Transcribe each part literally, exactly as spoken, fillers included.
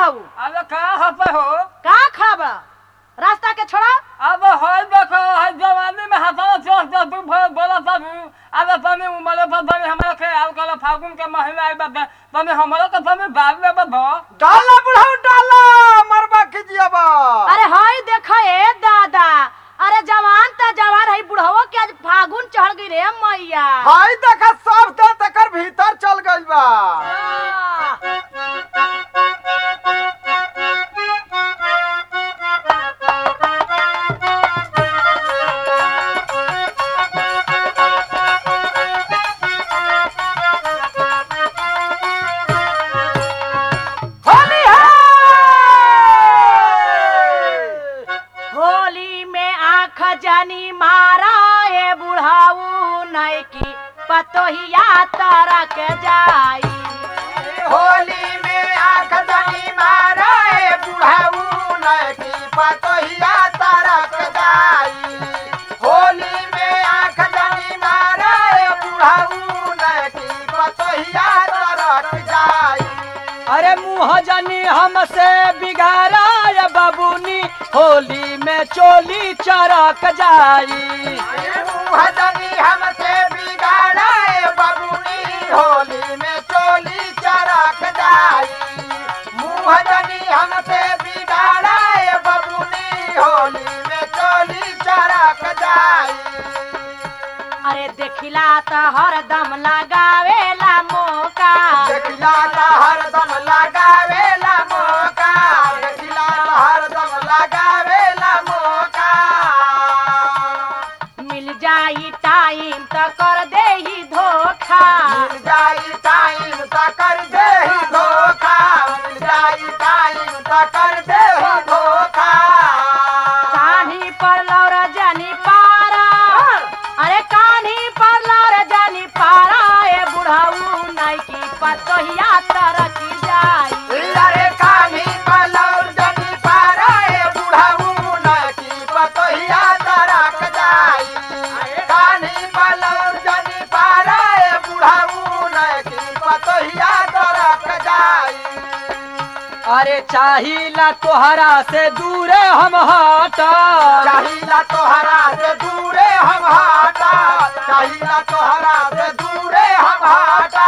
बुढ़ाऊ? अबे का हपे हो? कहाँ खड़ा बड़ा? रास्ता के छोड़ा। अब होय देखो है जवानी में हथवा चोट दे तू बोला सब। अबे तने उमरे पर तने हमरा के आल कल फागुन के महीना आई बा तने हमरा के तने डाल ले बा डाला बुढ़ाऊ डाला मरबा कीजिएबा। अरे हाय देखा ए दादा, अरे जवान त जवान है बुढ़ाओ के आज फागुन चढ़ गई रे मैया। हाय देखा सब दे तकर भीतर चल गइल बा। जानी मारा ए बुढ़ाऊ नहीं की पतोहिया तरक जाई। होली में आँख जानी मारा ए बुढ़ाऊ नहीं की पतोहिया तरक जाई। होली में आँख जानी मारा ए बुढ़ाऊ नहीं की पतोहिया तरक जाई। अरे मुँह जानी हमसे बिगाड़ा या बाबूनी होली में चोली चरक जाई। मुँह जानी हमसे बिगाड़ा ए बाबूनी होली में चोली चरक जाई। मुँह जानी हमसे बिगाड़ा ए बाबूनी होली में चोली चरक जाई। अरे देखिला त हरदम लगावेला मौका। देखिला त हरदम लगावेला मौका। देखिला त हरदम लगावेला मौका। मिल जाई टाइम त कर देही धोखा। मिल जाई टाइम त कर देही धोखा। मिल जाई टाइम त कर देही धोखा। कान्ही पर लौर जानी पारा, अरे कान्ही पर लौर जानी पारा ए बुढ़ाऊ नहीं की पतोहिया तरक जाई। अरे कान्ही पर लौर जानी पारा ए बुढ़ाऊ नहीं की पतोहिया तरक जाई। कान्ही पर लौर जानी पारा ए बुढ़ाऊ नहीं की पतोहिया तरक जाई। अरे चाहिला तोहरा से दूरे हम हटा। चाहिला तोहरा से दूरे हम हटा। चाहिला तोहरा से दूरे हम हटा।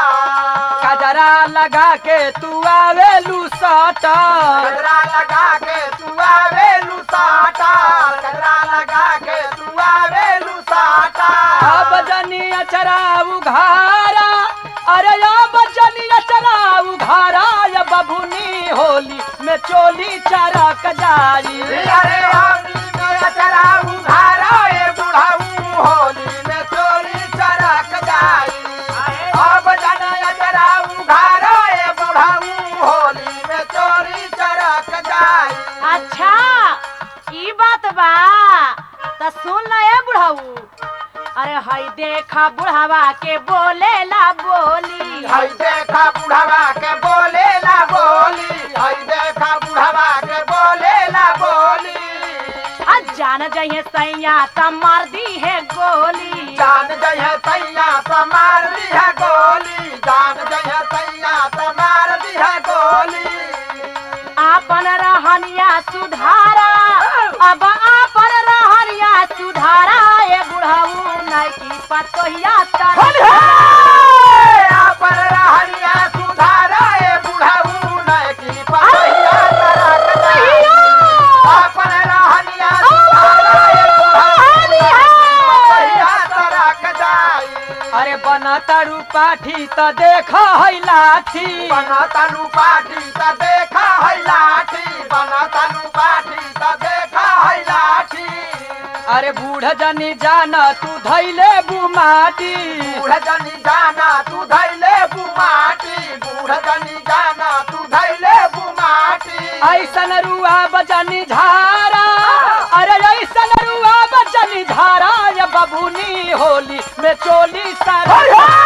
कजरा लगा के तू आवे लूसाटा। कजरा लगा के तू आवे लुसाटा। कजरा लगा के तू आवे लुसाटा। अब जनी अचरा उघारा, अरे अब जनी अचरा उघारा या बबुनी होली में चोली चरक जाई। अरे होली में अचरा उघारा ए बुढ़ाऊ होली में चोली चरक जाई। अब जना अचरा उघारा ए बुढ़ाऊ होली में चोली चरक जाई। अच्छा ई बात बा त सुन ल ए बुढ़ाऊ। अरे हई देखा बुढ़ावा के बोलेला बोली। हई देखा बुढ़ावा के बोलेला बोली। हई देखा बुढ़ावा के बोलेला बोली। आ जान जइहे सैया त मार दी है गोली। जान जइहे सैया त मार दी है गोली। जान जइहे सैया त मार दी है गोली। आपन रहनिया सुधारा, अब आपन रहनिया सुधारा ए बुढ़ाऊ नहीं की पतोहिया तरक। आपन रहनिया सुधारा ए बुढ़ाऊ नहीं की पतोहिया तरक जाई। आपन रहनिया सुधारा ए बुढ़ाऊ नहीं की पतोहिया तरक जाई। अरे बना तारू पाठी त देखा है लाठी। बना तालू पाठी त देखा है लाठी। बना तालू पाठी त देखा है लाठी। अरे बूढ़ जनी जाना तू धैले बुमाटी। बूढ़ जनी जाना तू धैले बुमाटी। बूढ़ जनी जाना तू धैले बुमाटी। ऐसन रुआ बजनी झारा, अरे ऐसन रुआ बजनी झारा या बबुनी होली में चोली सारा।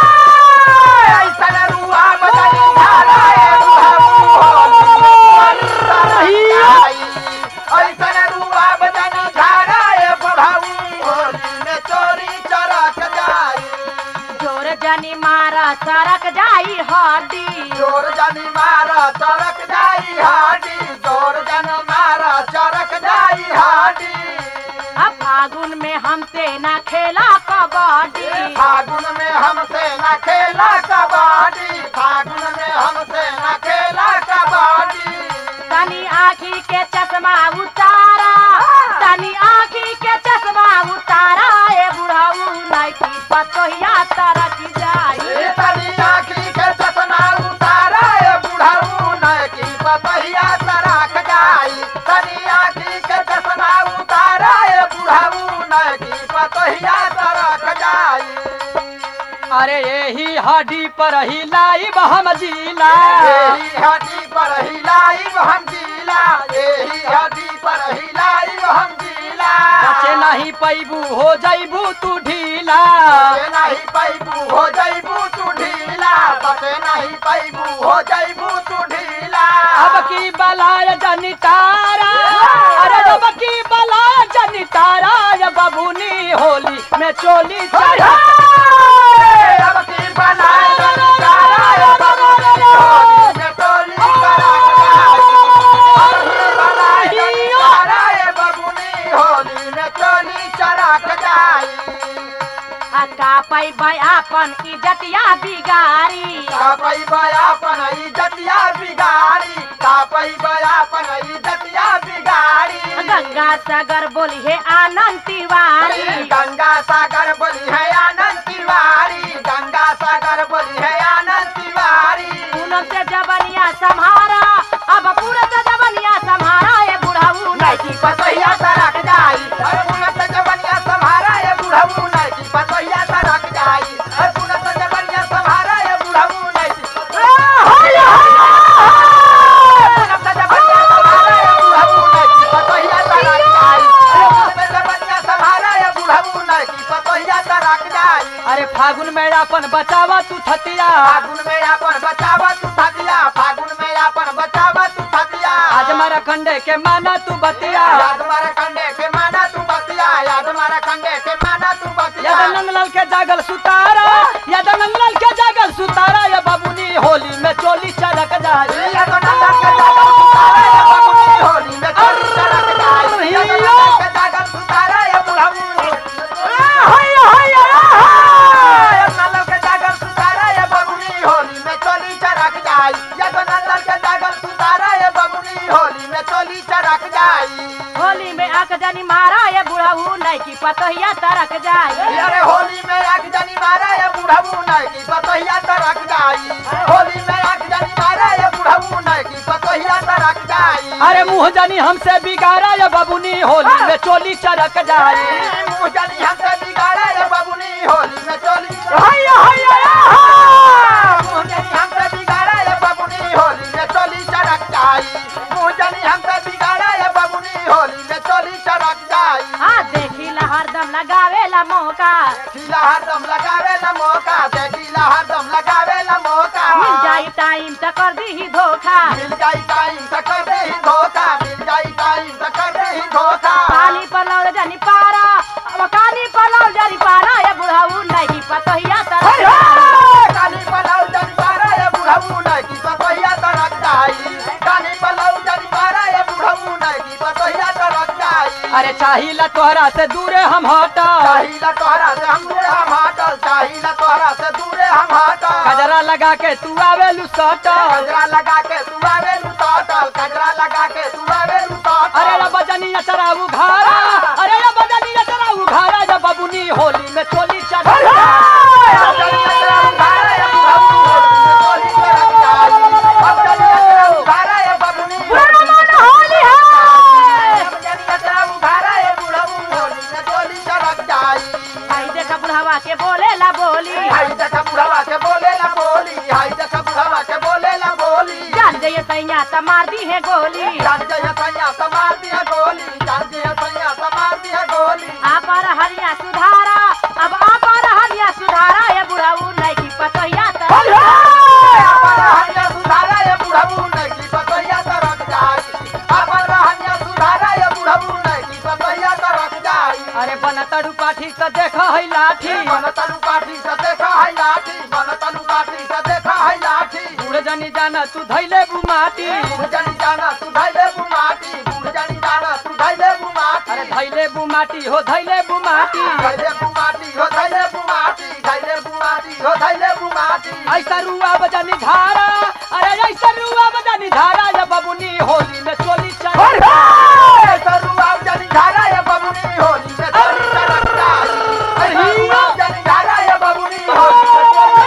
ऐसन रुआ बजनी झारा ए बुढ़ाऊ होली में चोली चरक जाई। ऐसन रुआ बजनी झारा ए बुढ़ाऊ होली में चोली चरक जाई। जोर जनी मारा सरक जाई हड्डी। जोर जनी मारा चरक जाई हाडी जोर जन मारा चरक जाई हाडी अब फागुन में हमसे ना खेला कबड्डी फागुन में हमसे न खेला कबड्डी फागुन में हमसे न खेला कबड्डी तनी आँखी के चश्मा उतारा तनी आँखी के चश्मा उतारा ए बुढ़ाऊ नाइकी पतोहिया तरक जाई तनी आँखी के चश्मा उतारा ए बुढ़ऊ न की पतहिया तराक जाई तनी आँखी के चश्मा उतारा ए बुढ़ऊ न की पतहिया तराक जाई अरे यही हड्डी पर ही लाइब हम जिला यही हड्डी पर हिलाई हम जिला यही हड्डी पर हिलाई हम जिला बचे नहीं पैबू हो जाइबू तू ढीला बचे नहीं पैबू हो जाइबू तू ढीला बचे नहीं पैबू हो जाइबू तू ढीला अब की बलाय जनी तारा अरे अब की बलाय जनी तारा ये बबुनी होली में चोली चढ़ा अब की बनाए जनी तारा ये बबुनी होली में टोली करा जाई तारा ये बबुनी होली में टोली चरक जाई आ का पैबै आपन इज्जतिया बिगारी कापई बयापन इज्जतिया बिगाड़ी कापई बयापन इज्जतिया बिगाड़ी गंगा सागर बोली है आनंद तिवारी गंगा सागर बोली है आनंद तिवारी गंगा सागर बोली है आनंद तिवारी पूनम से जबनिया सम्हारा अब पूरा से जबनिया सम्हारा ए बुढ़ाऊ नाइकी पतहिया तरक जाई अरे पुनः जबनिया संभारा ये बुढ़ऊ नहीं की पतहिया तरक जाई अरे पुनः जबनिया संभारा ये बुढ़ऊ नहीं की अरे फागुन में अपन बचावा तू थतिया फागुन में अपन बचावा तू थतिया फागुन में अपन बचावा तू थतिया आज मारा खंडे के माना तू बतिया याद मारा कंडे के माना तू बतिया याद मारा कंडे के माना तू बतिया याद नंगलाल के जागल सुतारा याद नंगलाल के जागल सुतारा ये बबुनी होली में चोली चरक जाए याद नंदन के जागल सुतारा ये बबुनी होली में चोली चरक जाए याद नंदन के जागल सुतारा ये बुढ़ऊ याद नंदन के जागल सुतारा ये बबुनी होली में चोली चरक जाए याद नंदन के जागल सुतारा ये बबुनी होली में चोली चरक जाए होली में आक जनी मारा ये बुढ़ाऊ नाइकी पतोहिया तरक जाई अरे होली में आग जनी मारा ये बुढ़ऊ नहीं की पतहिया तरक जाई होली में आग जनी मारा ये बुढ़ऊ नहीं की पतहिया तरक जाई अरे मुँह जानी हमसे बिगाड़ा ये बबुनी होली में चोली चरक जाए मुँह जनी हमसे बिगाड़ा ये बबुनी होली में चोली हैया हैया मुँह जनी हमसे बिगाड़ा ये बबुनी होली में चोली चरक जाई मुँह जनी हमसे बिगाड़ा ये बबुनी होली में चोली चरक जाई हाँ देखी ला हरदम लगावेला मौका देखीला हरदम लगावे ला मौका देखीला हरदम लगावे ला मौका मिल जाई टाइम त कर दी ही धोखा मिल जाई टाइम तक कर दे ही धोखा मिल जाई टाइम तक कर दे ही धोखा काली पर लौड़ जनी पारा अब काली पर लौड़ जनी पारा ये बुढ़ाऊ नाइकी पतोहिया तरक जाई कानी पलाऊ जनी पारा ये बुढ़ऊ नहीं की पतहिया तरक जाई कानी पलाऊ जनी पारा ये बुढ़ऊ नहीं की पतहिया तरक जाई अरे चाहिला तोहरा से दूरे हम हटा चाहिला तोहरा से हम दूरे हम हटल चाहिला तोहरा से दूरे हम हटल कजरा लगा के तू आवे लुसटा कजरा लगा के तू आवे लुटल कजरा लगा के तू आवे लुटल अरे रे बजनी चरा उघारा अरे रे बजनी चरा उघारा ये बबुनी होली में चोली चरक आई देखा बुढ़ावा के बोले ला बोली जान जाइए सैया त मार दी है गोली आपर हरिया सुधारा अब आपर हरिया सुधारा ये बुढ़ाऊ नाइकी पतोहिया तरक अरे बन तड़ू पाठी से देखा है लाठी बन तनु काठी से देखा है लाठी बन तनु काठी से देखा है लाठी उड़ जानी जाना तू धैले बुमाटी बूढ़ जानी जाना तू धैले बुमाटी बूढ़ जानी जाना तू धैले बुमाटी अरे धैले बुमाटी हो धैले बुमाटी धैले बुमाटी हो धैले बुमाटी धैले बुमाटी हो धैले बुमाटी ऐसा रुआ बजानी धारा अरे ऐसा रुआ बजानी धारा या बबुनी होली में चोली चढ़ सरुआ जानी धारा या बबुनी होली में चोली चढ़क जाई सरुआ जानी धारा या बबुनी होली में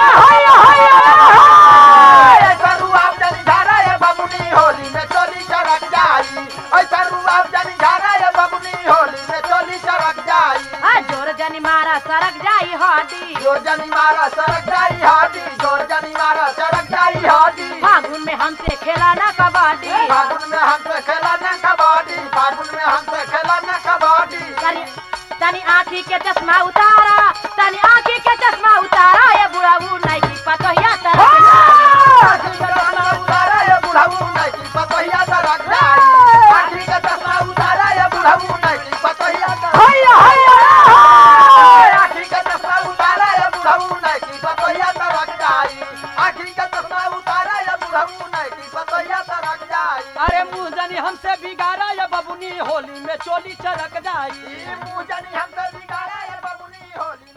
सरुआ जानी धारा या बबुनी होली में चोली चढ़क जाई सरुआ जानी धारा या बबुनी होली में चोली चढ़क जाई आ जोर जनी मारा सरक जाई हड्डी जोर जानी मारा सड़क जाई हाडी जोर जानी मारा सड़क जाई हाडी फागुन में हमसे खेला ना कबड्डी फागुन में हमसे खेला न कबड्डी फागुन में हमसे खेला न कबड्डी तनी तनी आँखी के चश्मा उतारा तनी आँखी के चश्मा उतारा ये बुढ़ा ऊ नहीं की पतोहिया तरफ आखी का चश्मा उतारा या बुढ़ाऊ नहीं की पतोहिया तरक जाई आखी का चश्मा उतारा या बुढ़ाऊ नहीं की पतोहिया तरक आखी का चश्मा उतारा या बुढ़ाऊ नहीं की पतोहिया तरक जाई आखी का चश्मा उतारा या बुढ़ाऊ नहीं की पतोहिया तरक जाई अरे मुँह जानी हमसे बिगाड़ा या बबुनी होली में चोली चरक जाई ई मुँह जानी हमसे बिगाड़ा या बबुनी होली